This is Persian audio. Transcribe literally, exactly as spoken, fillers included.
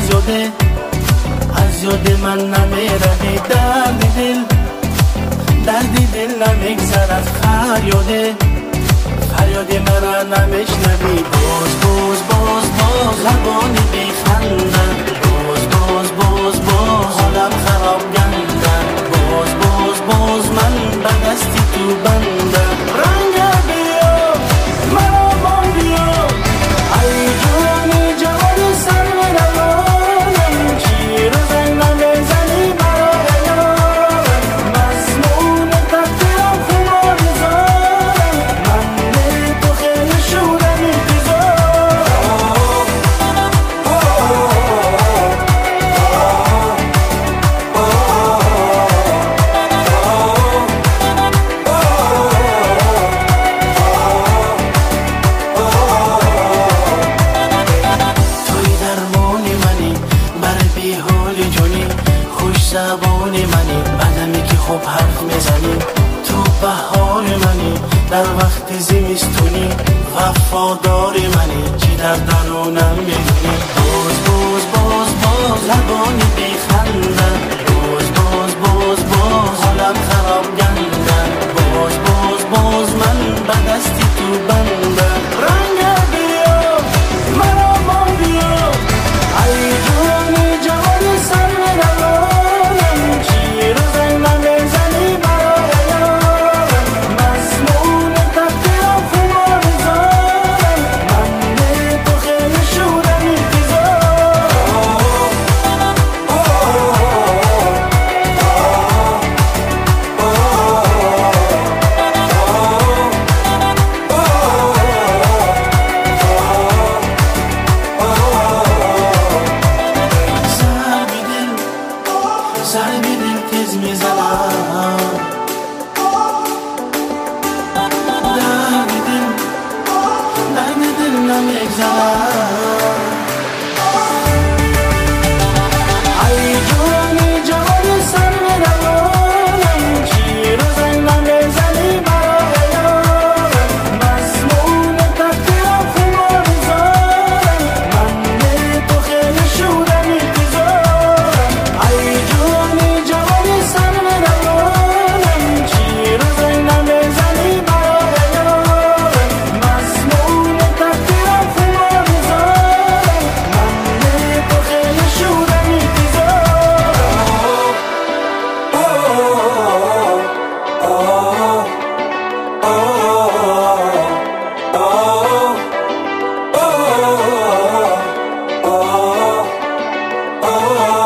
از یاده از یاد من نمیره درد دل درد دل نمیگذرد فریاده فریاد مرا نمیشنوی باز باز باز باز لبانی بیخندن باز باز باز باز حالم خراب گندن باز باز باز من به دستی تو بندم رنگ بیا مرا بان بیا ای جوانی جوانی سر روانم چی رو زنگ نمیزنی مرا بیارم مضمون تقدیرم خمار زارم من تو خیلی شورم زبانی منی آدمی که خوب حرف میزنی تو بهار منی در وقت زمستونی وفادار منی چی در درونم میدونی باز باز باز باز لبانی بیخندن باز باز باز باز حالم خراب گندن باز باز باز من به دستی تو بندم رنگ بیا مرا بان بیا ای جوانی جوانی سر میروم سر می دل تیز می زنم درد دل درد دل نمیگذرم ای جوانی جوانی سر می روانم چی رو زنگ نمیزنی مرا بیارم مضمون تقدیرم خمار زارم من تو خیلی شورم انتظارم ای oh